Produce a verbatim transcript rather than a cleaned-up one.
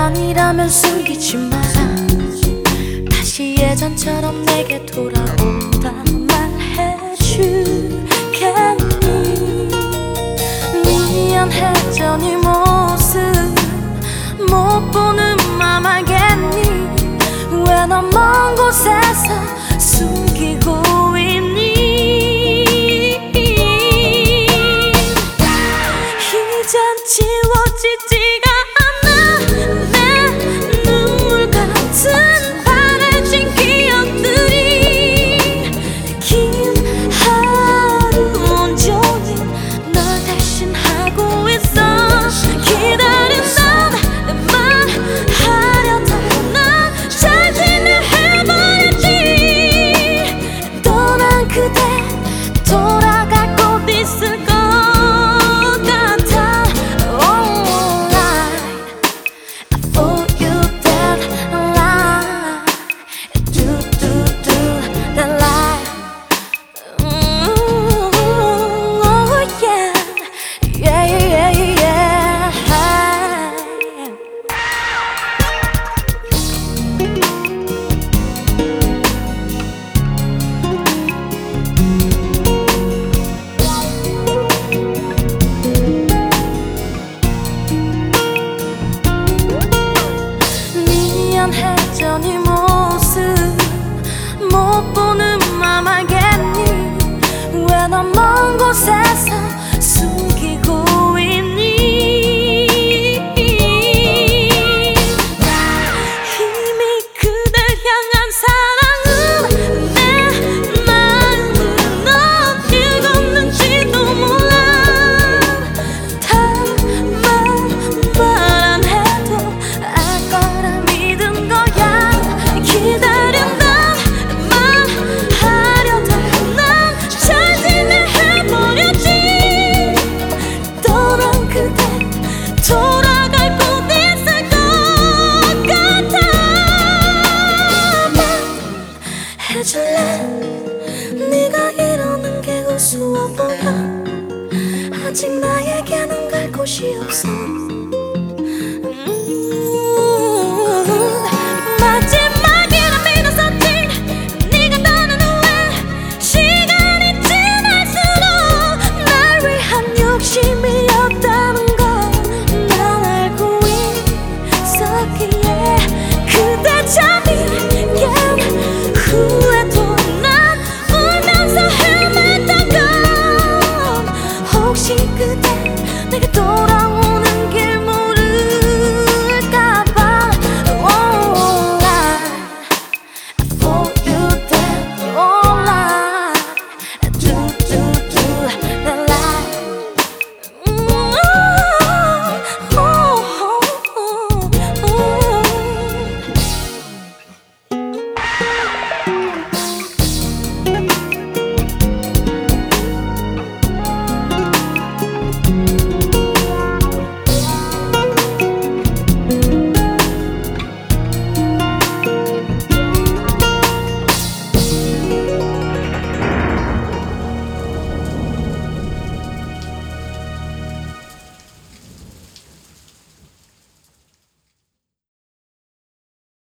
아니라면 숨기지 마. 다시 예전처럼 내게 돌아온다 말해주겠니? 미안해져 네 모습 못 보는 맘 알겠니? 왜 넌 먼 곳에서 숨기고 있니? 이젠 지워지지가 않아. 내 눈물 같은 바래진 기억들이 긴 하루 온종일 널 대신하고 있어. 기다린다 말하려다 난 잘 지내 해버렸지. 떠난 그대 돌아갈 곳 있을 것 같아. Alright, I thought you that lie. Do do do that lie. Ooh, oh yeah, yeah yeah yeah. 미안해져 네 모습 못 보는 맘 알겠니? 왜 넌 먼 곳에